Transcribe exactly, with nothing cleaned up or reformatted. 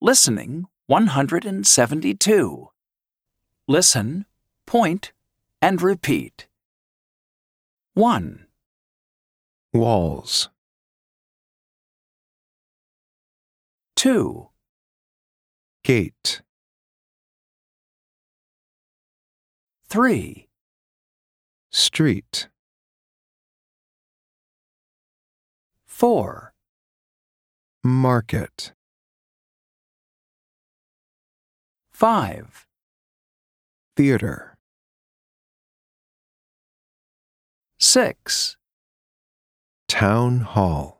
Listening one hundred seventy-two. Listen, point, and repeat. one. Walls. two. Gate. three. Street. four. Market. five. Theater. six. Town hall.